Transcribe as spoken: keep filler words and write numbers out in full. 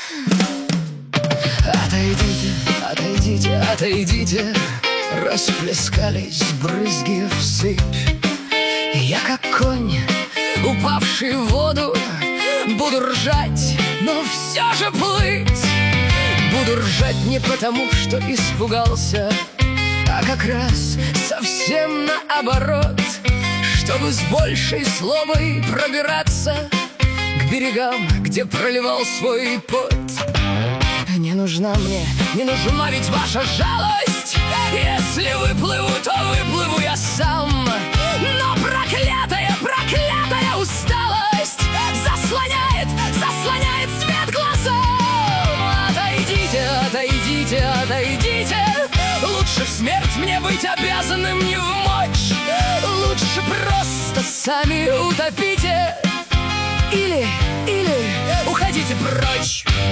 Отойдите, отойдите, отойдите, расплескались брызги в сыпь. Я как конь, упавший в воду, буду ржать, но все же плыть. Буду ржать не потому, что испугался, а как раз совсем наоборот, чтобы с большей злобой пробираться к берегам, где проливал свой пот. Не нужна мне, не нужна ведь ваша жалость. Если выплыву, то выплыву я сам. Но проклятая, проклятая усталость заслоняет, заслоняет свет глазам. Отойдите, отойдите, отойдите. Лучше в смерть мне быть обязанным не в мочь. Лучше просто сами утопите. Или, или уходите прочь.